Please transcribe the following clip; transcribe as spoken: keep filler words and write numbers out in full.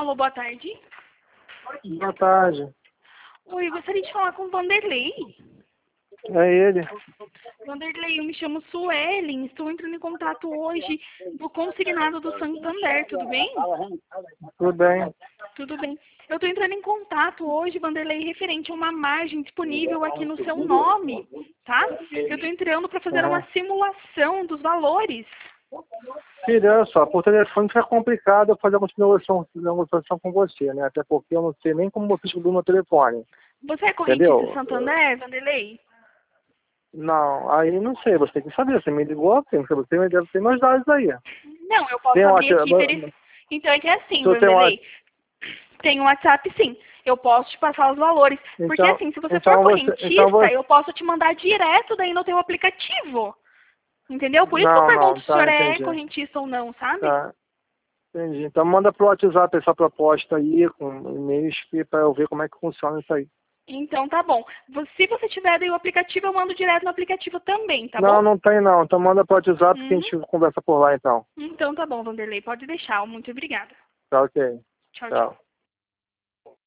Alô, boa tarde. Boa tarde. Oi, gostaria de falar com o Vanderlei. É ele. Vanderlei, eu me chamo Suelen, estou entrando em contato hoje do consignado do Santander, tudo bem? Tudo bem? Tudo bem. Eu estou entrando em contato hoje, Vanderlei, referente a uma margem disponível aqui no seu nome, tá? Eu estou entrando para fazer uma Uhum. simulação dos valores. Filho, olha só, por telefone fica complicado eu fazer uma negociação, negociação com você, né? Até porque eu não sei nem como eu fiz tudo no telefone. Você é correntista Entendeu? Santander, Vanderlei? Não, aí não sei, você tem que saber. Você me ligou, tem que você deve ter meus dados aí. Não, eu posso Tem um abrir aqui e WhatsApp. verificar. Então é que é assim, Se eu tenho um Vanderlei. Tem um WhatsApp, sim. Eu posso te passar os valores. Porque Então, assim, se você for então você, correntista, então você, eu posso te mandar direto daí no teu aplicativo. Entendeu? Por isso que eu não, pergunto não, se o senhor tá, é entendi. correntista ou não, sabe? Tá, entendi. Então manda pro WhatsApp essa proposta aí, com e-mails, para eu ver como é que funciona isso aí. Então tá bom. Vo- Se você tiver daí o aplicativo, eu mando direto no aplicativo também, tá Não, bom? não tem não. Então manda pro WhatsApp que a Uhum. gente conversa por lá então. Então tá bom, Vanderlei. Pode deixar. Muito obrigada. Tá ok. Tchau, tchau. Tchau.